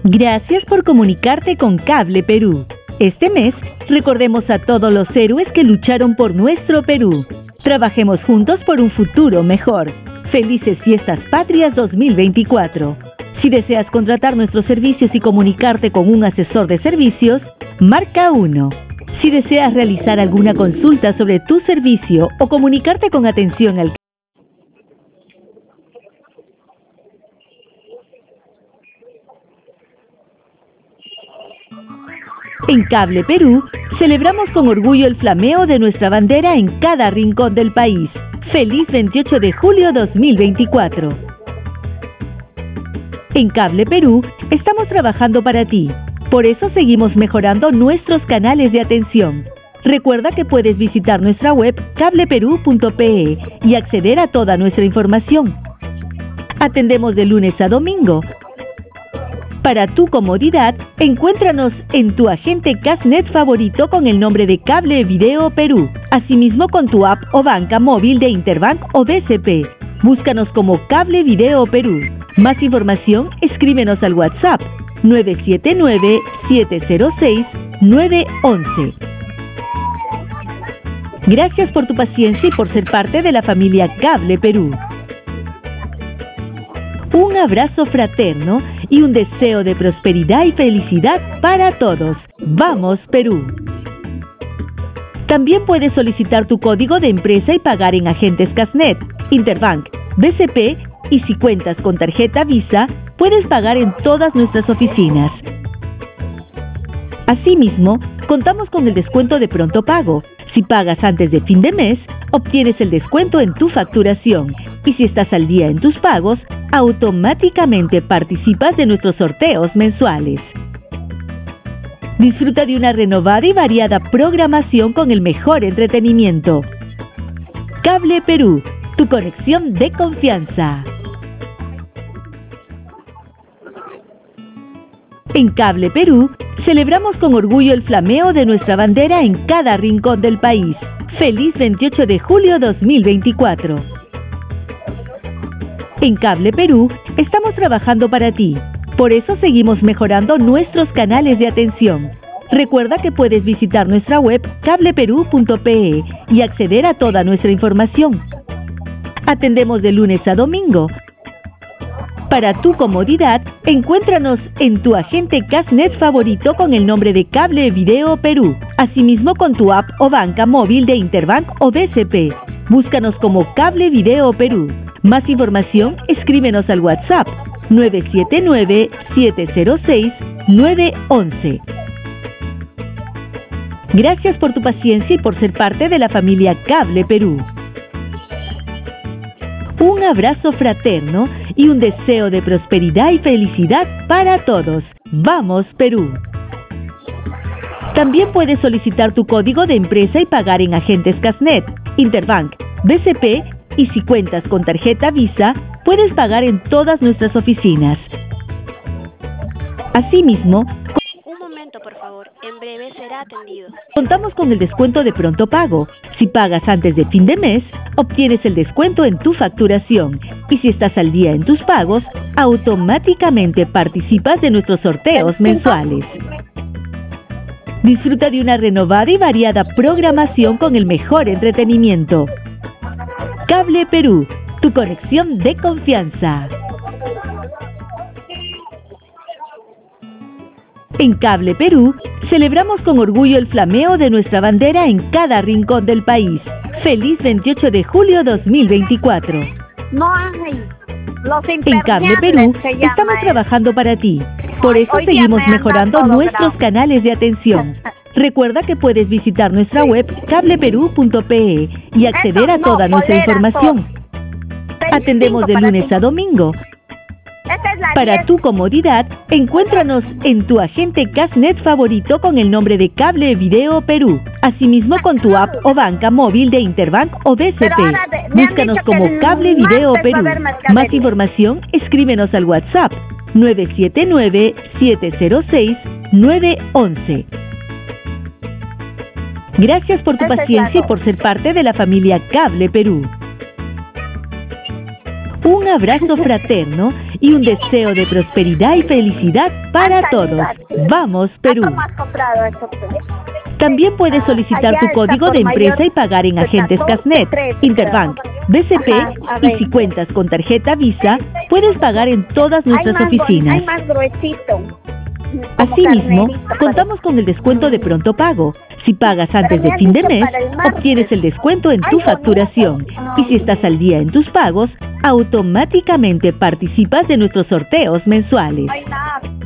Gracias por comunicarte con Cable Perú. Este mes, recordemos a todos los héroes que lucharon por nuestro Perú. Trabajemos juntos por un futuro mejor. Felices Fiestas Patrias 2024. Si deseas contratar nuestros servicios y comunicarte con un asesor de servicios, marca 1. Si deseas realizar alguna consulta sobre tu servicio o comunicarte con atención al En Cable Perú, celebramos con orgullo el flameo de nuestra bandera en cada rincón del país. ¡Feliz 28 de julio 2024! En Cable Perú, estamos trabajando para ti. Por eso seguimos mejorando nuestros canales de atención. Recuerda que puedes visitar nuestra web cableperú.pe y acceder a toda nuestra información. Atendemos de lunes a domingo. Para tu comodidad, encuéntranos en tu agente Casnet favorito con el nombre de Cable Video Perú. Asimismo con tu app o banca móvil de Interbank o BCP. Búscanos como Cable Video Perú. Más información, escríbenos al WhatsApp 979-706-911. Gracias por tu paciencia y por ser parte de la familia Cable Perú. Un abrazo fraterno y un deseo de prosperidad y felicidad para todos. ¡Vamos, Perú! También puedes solicitar tu código de empresa y pagar en agentes Casnet, Interbank, BCP y si cuentas con tarjeta Visa, puedes pagar en todas nuestras oficinas. Asimismo, contamos con el descuento de pronto pago. Si pagas antes de fin de mes, obtienes el descuento en tu facturación. Y si estás al día en tus pagos, automáticamente participas de nuestros sorteos mensuales. Disfruta de una renovada y variada programación con el mejor entretenimiento. Cable Perú, tu conexión de confianza. En Cable Perú, celebramos con orgullo el flameo de nuestra bandera en cada rincón del país. ¡Feliz 28 de julio 2024! En Cable Perú, estamos trabajando para ti. Por eso seguimos mejorando nuestros canales de atención. Recuerda que puedes visitar nuestra web cableperú.pe y acceder a toda nuestra información. Atendemos de lunes a domingo. Para tu comodidad, encuéntranos en tu agente Casnet favorito con el nombre de Cable Video Perú. Asimismo con tu app o banca móvil de Interbank o BCP. Búscanos como Cable Video Perú. Más información, escríbenos al WhatsApp 979-706-911. Gracias por tu paciencia y por ser parte de la familia Cable Perú. Un abrazo fraterno y un deseo de prosperidad y felicidad para todos. ¡Vamos, Perú! También puedes solicitar tu código de empresa y pagar en agentes Casnet, Interbank, BCP y si cuentas con tarjeta Visa, puedes pagar en todas nuestras oficinas. Asimismo, Un momento, por favor. En breve será atendido. contamos con el descuento de pronto pago. Si pagas antes de fin de mes, obtienes el descuento en tu facturación. Y si estás al día en tus pagos, automáticamente participas de nuestros sorteos mensuales. Disfruta de una renovada y variada programación con el mejor entretenimiento. Cable Perú, tu conexión de confianza. En Cable Perú, celebramos con orgullo el flameo de nuestra bandera en cada rincón del país. ¡Feliz 28 de julio 2024! No hay. Los En Cable Perú, estamos trabajando para ti. Por eso Hoy día seguimos me andan mejorando todos nuestros bravos. canales de atención. Recuerda que puedes visitar nuestra web cableperú.pe y acceder a toda nuestra información. Atendemos de lunes a domingo. Para tu comodidad, encuéntranos en tu agente Casnet favorito con el nombre de Cable Video Perú. Asimismo con tu app o banca móvil de Interbank o BCP. Pero ahora me han Búscanos dicho que como el Cable Video martes va a Perú. haber mercadería. Más información, escríbenos al WhatsApp 979-706-911. Gracias por tu Ese es paciencia y claro. por ser parte de la familia Cable Perú. Un abrazo fraterno y un deseo de prosperidad y felicidad para todos. ¡Vamos, Perú! ¿Cómo has comprado esto? También puedes solicitar tu código de empresa y pagar en agentes Casnet, Interbank, BCP y si cuentas con tarjeta Visa, puedes pagar en todas nuestras oficinas. Hay más gruesito. Asimismo, contamos con el descuento de pronto pago. Si pagas antes de fin de mes, obtienes el descuento en tu facturación. Y si estás al día en tus pagos, automáticamente participas de nuestros sorteos mensuales.